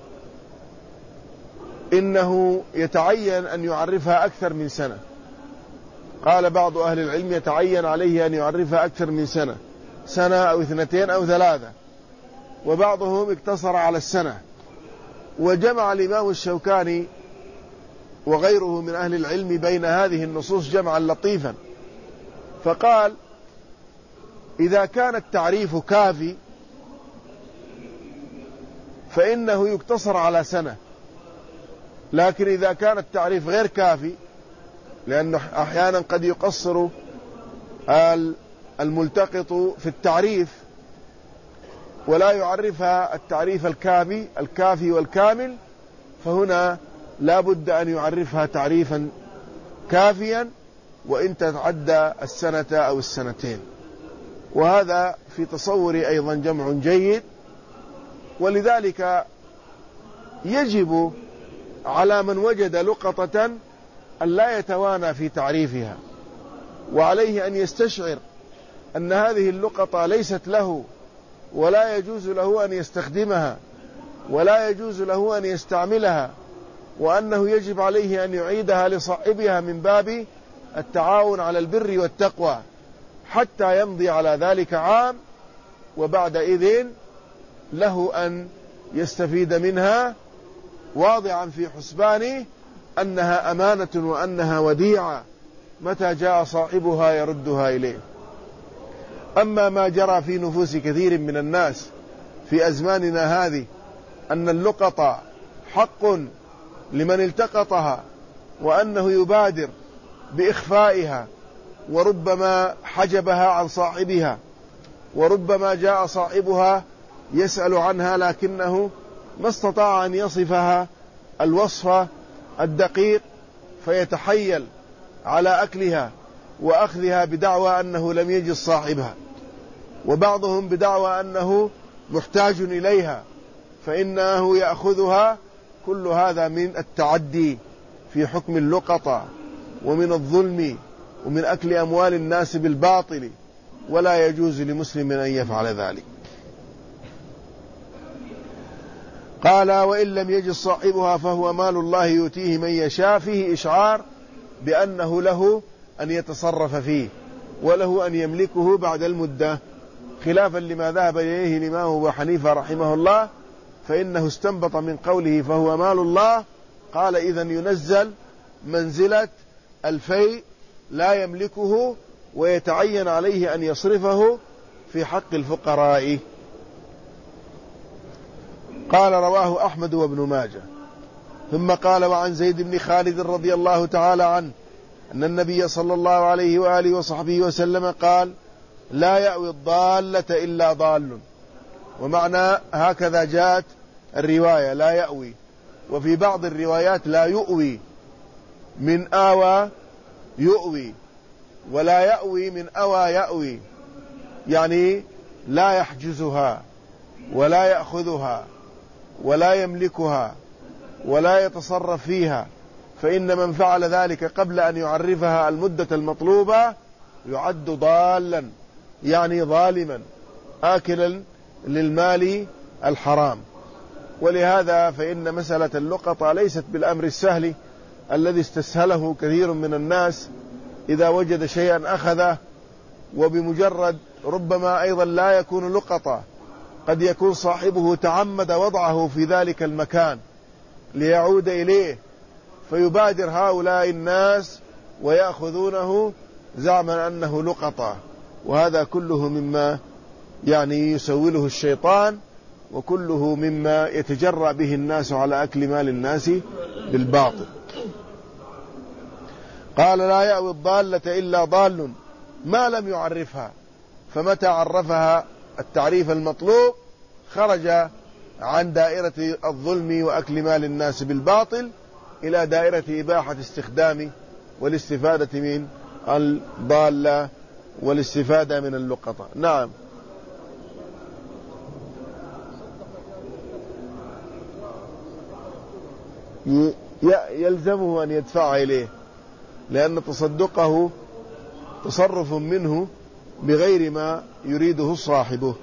Speaker 1: إنه يتعين أن يعرفها أكثر من سنة. قال بعض أهل العلم يتعين عليه أن يعرفها أكثر من سنة، سنة أو 2 أو 3، وبعضهم اقتصر على السنة. وجمع الإمام الشوكاني وغيره من أهل العلم بين هذه النصوص جمعا لطيفا، فقال: إذا كان التعريف كافي فإنه يقتصر على سنة، لكن إذا كان التعريف غير كافي، لأنه أحيانا قد يقصر الملتقط في التعريف ولا يعرفها التعريف الكافي والكامل، فهنا لا بد أن يعرفها تعريفا كافيا وإن تتعدى السنة أو السنتين. وهذا في تصوري أيضا جمع جيد، ولذلك يجب على من وجد لقطة أن لا يتوانى في تعريفها، وعليه أن يستشعر أن هذه اللقطة ليست له، ولا يجوز له أن يستخدمها، ولا يجوز له أن يستعملها، وأنه يجب عليه أن يعيدها لصاحبها من باب التعاون على البر والتقوى حتى يمضي على ذلك عام، وبعد إذن له أن يستفيد منها واضعا في حسبانه أنها أمانة وأنها وديعة متى جاء صاحبها يردها إليه. أما ما جرى في نفوس كثير من الناس في أزماننا هذه أن اللقطة حق لمن التقطها، وأنه يبادر بإخفائها، وربما حجبها عن صاحبها، وربما جاء صاحبها يسأل عنها لكنه ما استطاع أن يصفها الوصف الدقيق، فيتحيل على أكلها وأخذها بدعوى أنه لم يجد صاحبها، وبعضهم بدعوى أنه محتاج إليها فإنه يأخذها. كل هذا من التعدي في حكم اللقطة، ومن الظلم، ومن أكل أموال الناس بالباطل، ولا يجوز لمسلم أن يفعل ذلك. قال: وإن لم يجد صاحبها فهو مال الله يؤتيه من يشاء، فيه إشعار بأنه له أن يتصرف فيه وله أن يملكه بعد المدة، خلافا لما ذهب إليه الإمام أبو حنيفة رحمه الله، فإنه استنبط من قوله فهو مال الله، قال إذن ينزل منزلة الفيء لا يملكه، ويتعين عليه أن يصرفه في حق الفقراء. قال: رواه أحمد وابن ماجه. ثم قال: وعن زيد بن خالد رضي الله تعالى عنه أن النبي صلى الله عليه وآله وصحبه وسلم قال: لا يأوي الضالة إلا ضال. ومعنى هكذا جاءت الرواية لا يأوي، وفي بعض الروايات لا يؤوي، من آوى يؤوي، ولا يأوي من أوى يأوي، يعني لا يحجزها ولا يأخذها ولا يملكها ولا يتصرف فيها، فإن من فعل ذلك قبل أن يعرفها المدة المطلوبة يعد ضالا، يعني ظالما آكلا للمال الحرام. ولهذا فإن مسألة اللقطة ليست بالأمر السهل الذي استسهله كثير من الناس، إذا وجد شيئا أخذه، وبمجرد ربما أيضا لا يكون لقطة، قد يكون صاحبه تعمد وضعه في ذلك المكان ليعود إليه، فيبادر هؤلاء الناس ويأخذونه زعما أنه لقطة، وهذا كله مما يعني يسوله الشيطان، وكله مما يتجرأ به الناس على أكل مال الناس بالباطل. قال: لا يأوي الضالة إلا ضال ما لم يعرفها، فمتى عرفها التعريف المطلوب خرج عن دائرة الظلم وأكل مال الناس بالباطل إلى دائرة إباحة استخدام والاستفادة من الضالة والاستفادة من اللقطة. نعم. يلزمه أن يدفع إليه، لأن تصدقه تصرف منه بغير ما يريده صاحبه.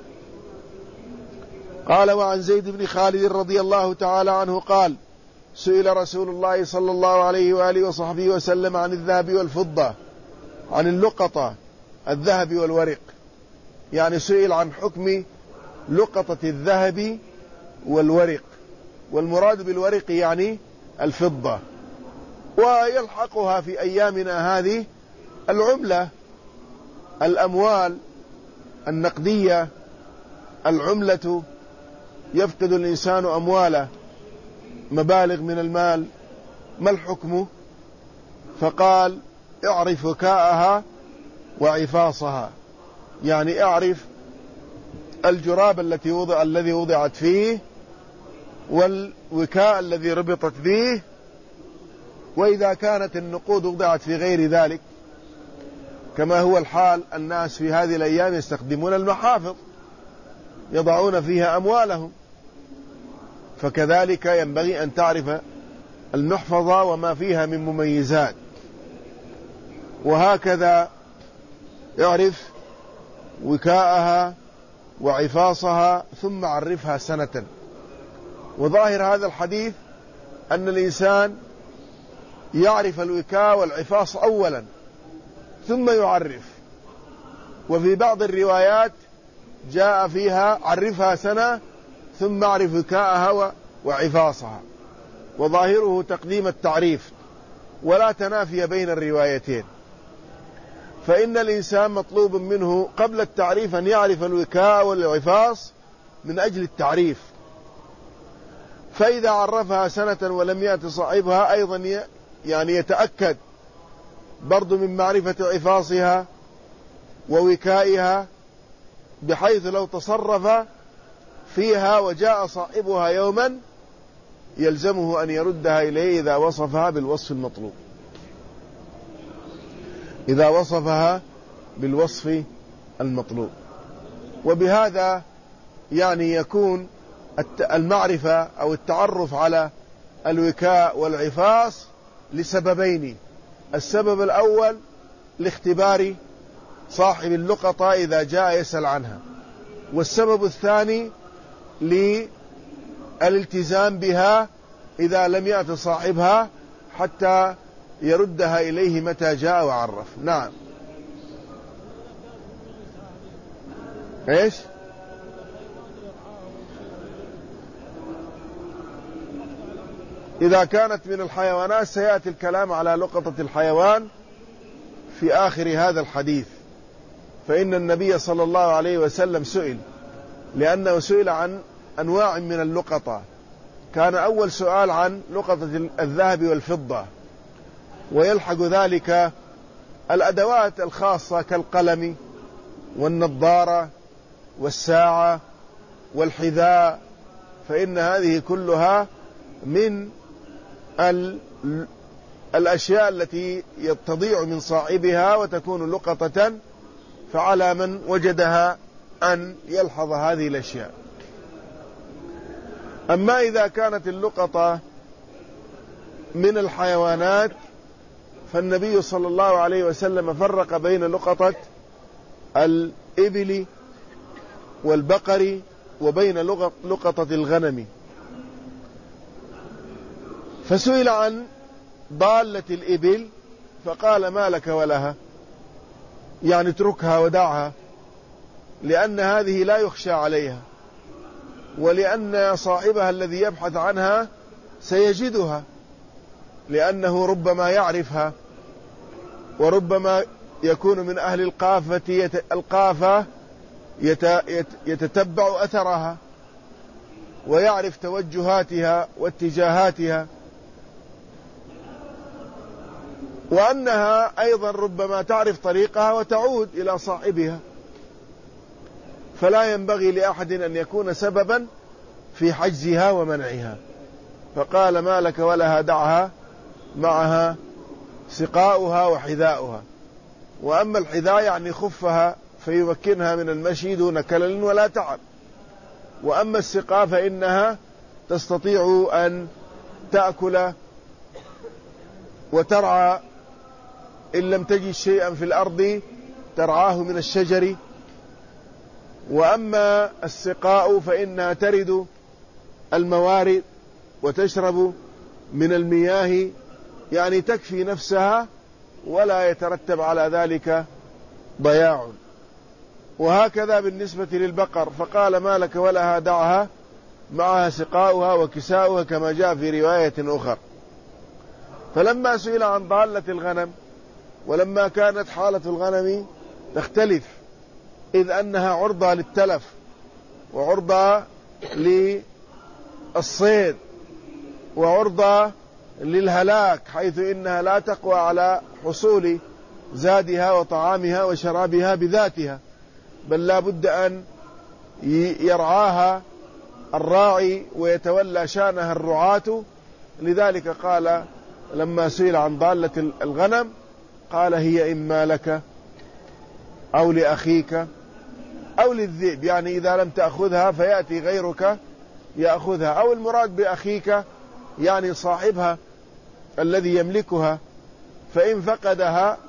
Speaker 1: قال: وعن زيد بن خالد رضي الله تعالى عنه قال: سئل رسول الله صلى الله عليه وآله وصحبه وسلم عن الذهب والفضة، عن اللقطة الذهب والورق، يعني سئل عن حكم لقطة الذهب والورق، والمراد بالورق يعني الفضة، ويلحقها في أيامنا هذه العملة، الأموال النقدية، العملة، يفقد الإنسان أمواله، مبالغ من المال، ما الحكم؟ فقال: اعرف وكاءها وعفاصها، يعني اعرف الجراب الذي وضعت فيه، والوكاء الذي ربطت به، وإذا كانت النقود وضعت في غير ذلك كما هو الحال الناس في هذه الأيام يستخدمون المحافظ يضعون فيها أموالهم، فكذلك ينبغي أن تعرف المحفظة وما فيها من مميزات، وهكذا اعرف وكاءها وعفاصها ثم عرفها سنة. وظاهر هذا الحديث أن الإنسان يعرف الوكاء والعفاص أولا ثم يعرف، وفي بعض الروايات جاء فيها عرفها سنة ثم اعرف وكاءها وعفاصها، وظاهره تقديم التعريف ولا تنافي بين الروايتين، فإن الإنسان مطلوب منه قبل التعريف أن يعرف الوكاء والعفاص من أجل التعريف، فإذا عرفها سنة ولم يأت صاحبها أيضا يعني يتأكد برضو من معرفة عفاصها ووكائها، بحيث لو تصرف فيها وجاء صاحبها يوما يلزمه أن يردها إليه إذا وصفها بالوصف المطلوب، إذا وصفها بالوصف المطلوب. وبهذا يعني يكون المعرفة أو التعرف على الوكاء والعفاص لسببين: السبب الأول لاختبار صاحب اللقطة إذا جاء يسأل عنها، والسبب الثاني للالتزام بها إذا لم يأت صاحبها حتى يردها إليه متى جاء وعرف. نعم. إيش؟ إذا كانت من الحيوانات سيأتي الكلام على لقطة الحيوان في آخر هذا الحديث، فإن النبي صلى الله عليه وسلم سئل، لأنه سئل عن أنواع من اللقطة. كان أول سؤال عن لقطة الذهب والفضة، ويلحق ذلك الأدوات الخاصة كالقلم والنظارة والساعة والحذاء، فإن هذه كلها من الأشياء التي تضيع من صاحبها وتكون لقطة، فعلى من وجدها أن يلحظ هذه الأشياء. أما إذا كانت اللقطة من الحيوانات فالنبي صلى الله عليه وسلم فرق بين لقطة الإبل والبقر وبين لقطة الغنم، فسئل عن ضالة الإبل فقال: ما لك ولها، يعني اتركها ودعها، لأن هذه لا يخشى عليها، ولأن صاحبها الذي يبحث عنها سيجدها، لأنه ربما يعرفها، وربما يكون من أهل القافة يتتبع أثرها ويعرف توجهاتها واتجاهاتها، وأنها أيضا ربما تعرف طريقها وتعود إلى صاحبها، فلا ينبغي لأحد أن يكون سببا في حجزها ومنعها. فقال: ما لك ولها، دعها، معها سقاؤها وحذاؤها. وأما الحذاء يعني خفها فيمكنها من المشي دون كلل ولا تعب، وأما السقاء فإنها تستطيع أن تأكل وترعى، إن لم تجد شيئا في الأرض ترعاه من الشجر. وأما السقاء فإنها ترد الموارد وتشرب من المياه، يعني تكفي نفسها ولا يترتب على ذلك ضياع. وهكذا بالنسبة للبقر، فقال: ما لك ولها، دعها، معها سقاؤها وكساؤها، كما جاء في رواية أخرى. فلما سئل عن ضالة الغنم، ولما كانت حالة الغنم تختلف، إذ أنها عرضة للتلف وعرضة للصيد وعرضة للهلاك، حيث إنها لا تقوى على حصول زادها وطعامها وشرابها بذاتها، بل لا بد أن يرعاها الراعي ويتولى شأنها الرعاة. لذلك قال لما سئل عن ضالة الغنم قال: هي إما لك أو لأخيك أو للذئب، يعني إذا لم تأخذها فيأتي غيرك يأخذها، أو المراد بأخيك يعني صاحبها الذي يملكها، فإن فقدها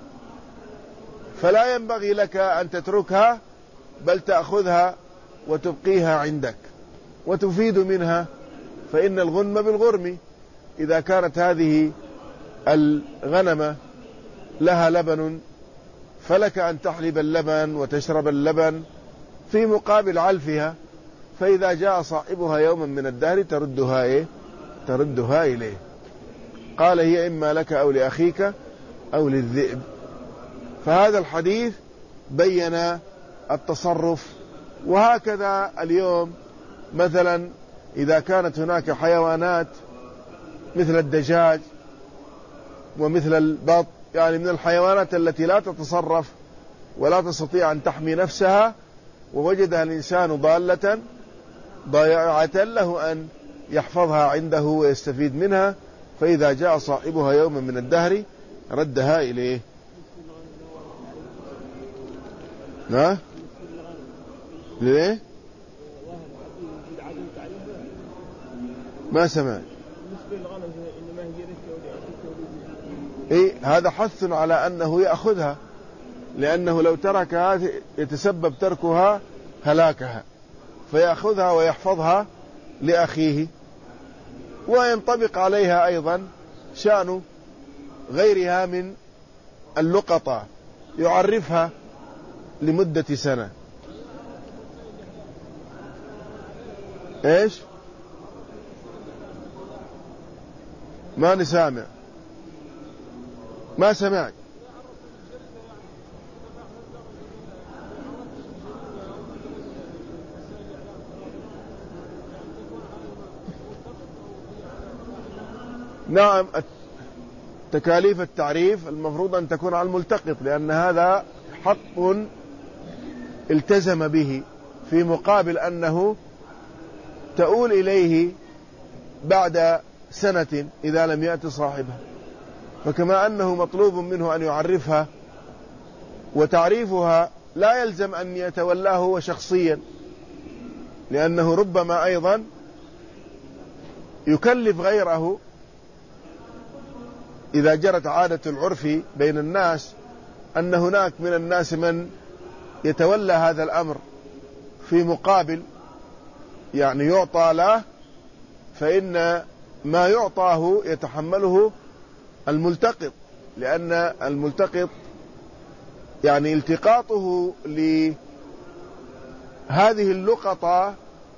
Speaker 1: فلا ينبغي لك أن تتركها بل تأخذها وتبقيها عندك وتفيد منها، فإن الغنم بالغرم. إذا كانت هذه الغنمة لها لبن فلك أن تحلب اللبن وتشرب اللبن في مقابل علفها، فإذا جاء صاحبها يوما من الدهر تردها إليه. قال هي إما لك أو لأخيك أو للذئب. فهذا الحديث بين التصرف. وهكذا اليوم مثلا إذا كانت هناك حيوانات مثل الدجاج ومثل البط، يعني من الحيوانات التي لا تتصرف ولا تستطيع أن تحمي نفسها، ووجدها الإنسان ضالة ضائعة، له أن يحفظها عنده ويستفيد منها، فإذا جاء صاحبها يوما من الدهر ردها إليه. ليه؟ ما سمع. هذا حث على أنه يأخذها، لأنه لو تركها يتسبب تركها هلاكها، فيأخذها ويحفظها لأخيه. وينطبق عليها أيضا شأن غيرها من اللقطة، يعرفها لمدة سنة. إيش؟ ما نسامع، ما سمعت. نعم، تكاليف التعريف المفروض أن تكون على الملتقط، لأن هذا حق التزم به، في مقابل أنه تؤول إليه بعد سنة إذا لم يأت صاحبها. فكما أنه مطلوب منه أن يعرفها، وتعريفها لا يلزم أن يتولاه هو شخصيا، لأنه ربما أيضا يكلف غيره. إذا جرت عادة العرف بين الناس أن هناك من الناس من يتولى هذا الأمر في مقابل يعني يعطى له، فإن ما يعطاه يتحمله الملتقط، لأن الملتقط يعني التقاطه لهذه اللقطة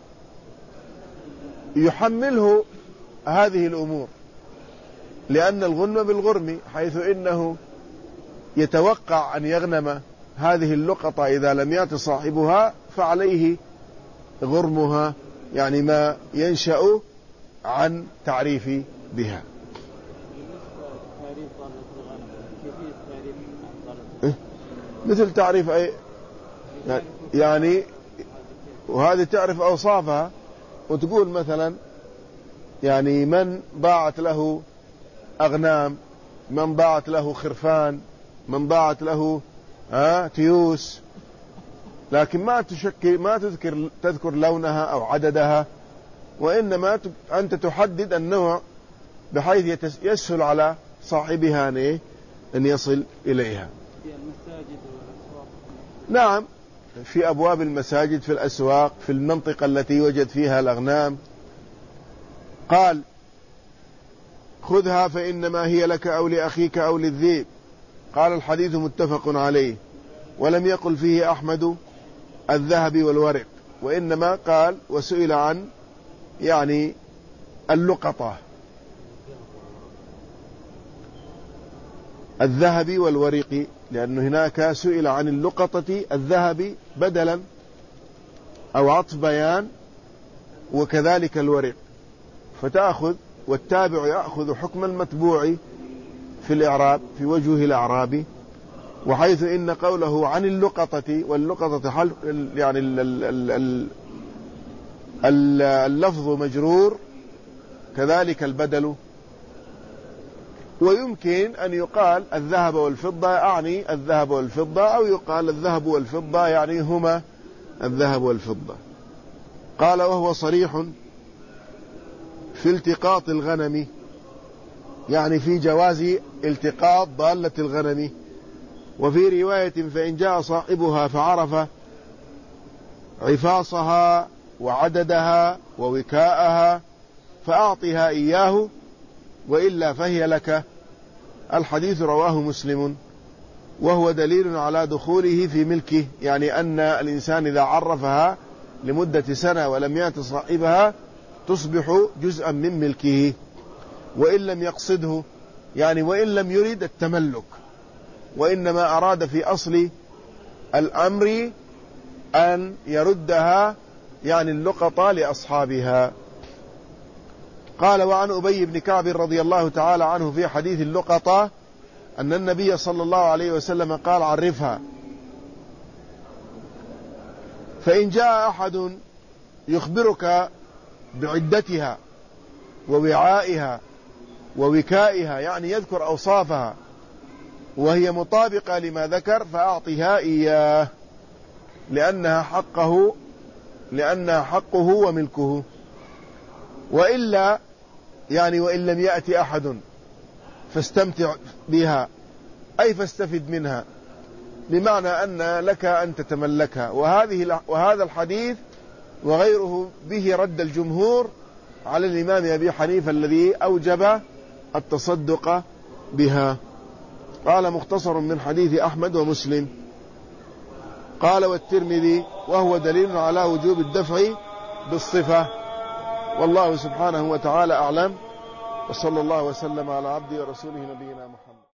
Speaker 1: يحمله هذه الأمور، لأن الغنم بالغرم، حيث إنه يتوقع أن يغنم هذه اللقطة إذا لم يأت صاحبها، فعليه غرمها، يعني ما ينشأ عن تعريف بها. مثل تعريف أي يعني، وهذه تعرف أوصافها وتقول مثلا يعني من ضاعت له أغنام، من ضاعت له خرفان، من ضاعت له تيوس، لكن ما تذكر لونها أو عددها، وإنما أنت تحدد النوع بحيث يسهل على صاحبها أن يصل إليها. نعم، في أبواب المساجد، في الأسواق، في المنطقة التي يوجد فيها الأغنام. قال خذها فإنما هي لك أو لأخيك أو للذئب. قال الحديث متفق عليه، ولم يقل فيه أحمد الذهب والورق، وإنما قال وسئل عن يعني اللقطة، الذهب والورق، لأن هناك سئل عن اللقطة الذهب بدلا أو عطف بيان، وكذلك الورق، فتأخذ، والتابع يأخذ حكم المتبوع في الإعراب، في وجه الأعراب. وحيث إن قوله عن اللقطة، واللقطة يعني اللفظ مجرور، كذلك البدل. ويمكن أن يقال الذهب والفضة أعني الذهب والفضة، أو يقال الذهب والفضة يعني هما الذهب والفضة. قال وهو صريح في التقاط الغنم، يعني في جواز التقاط ضالة الغنم. وفي رواية فإن جاء صاحبها فعرف عفاصها وعددها ووكاءها فأعطها إياه وإلا فهي لك. الحديث رواه مسلم، وهو دليل على دخوله في ملكه، يعني أن الإنسان إذا عرفها لمدة سنة ولم يأت صاحبها تصبح جزءا من ملكه، وإن لم يقصده، يعني وإن لم يرد التملك، وإنما أراد في أصل الأمر أن يردها، يعني اللقطة لأصحابها. قال وعن أبي بن كعب رضي الله تعالى عنه في حديث اللقطة أن النبي صلى الله عليه وسلم قال عرفها، فإن جاء أحد يخبرك بعدتها ووعائها ووكائها، يعني يذكر أوصافها وهي مطابقة لما ذكر، فأعطها إياه لأنها حقه وملكه. وإلا يعني وإن لم يأتي أحد فاستمتع بها، أي فاستفد منها، بمعنى أن لك أن تتملكها. وهذا الحديث وغيره به رد الجمهور على الإمام أبي حنيفة الذي أوجب التصدق بها. قال مختصر من حديث أحمد ومسلم. قال والترمذي وهو دليل على وجوب الدفع بالصفة. والله سبحانه وتعالى أعلم، وصلى الله وسلم على عبده ورسوله نبينا محمد.